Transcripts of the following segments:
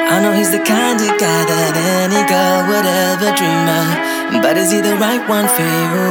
I know he's the kind of guy that any girl would ever dream of, but is he the right one for you?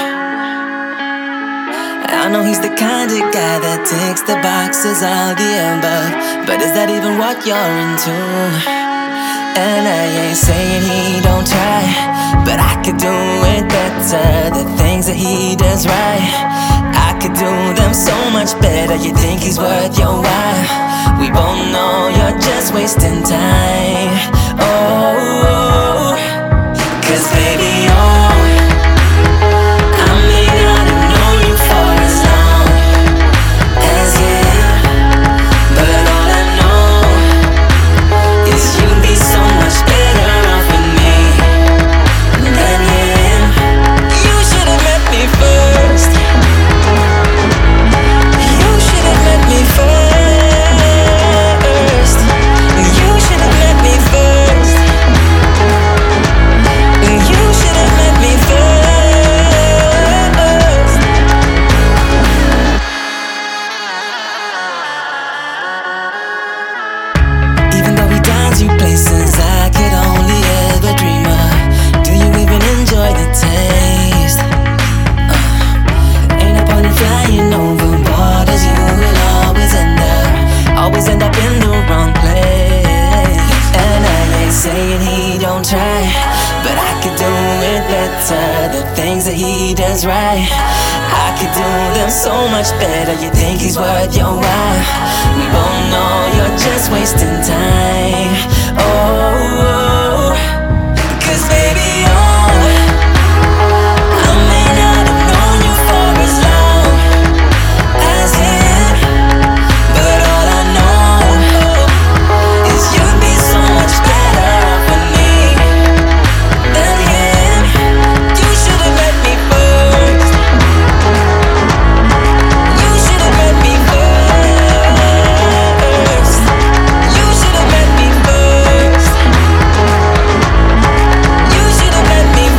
I know he's the kind of guy that ticks the boxes, all the above, but is that even what you're into? And I ain't saying he don't try, but I could do it better. The things that he does right, I could do them so much better. You think he's worth your while? We both know you're just wasting time. Oh, 'cause baby, oh, I may not have known you for as long as him, but all I know is you'd be so much better off with me than him. You should have met me first. You should have met me first. You should have met me first. You should have met me first. Even though he drives you places I could only ever dream of, do you even enjoy the taste? Ain't no point in flying over borders. You will always end up in the wrong place. And I ain't saying he don't try, but I could do it better. The things that he does right, I could do them so much better. You think he's worth your while? We both know you're just wasting time. Oh, 'cause baby, oh, I may not have known you for as long as him, but all I know is you'd be so much better off with me than him. You should have met me first. You should have met me first. You should have met me first. You should have met me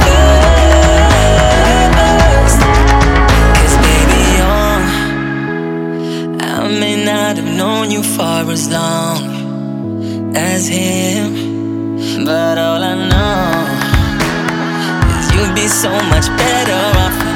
first. 'Cause baby, oh, I may not have known you for as long as him, but all I know is you'd be so much better off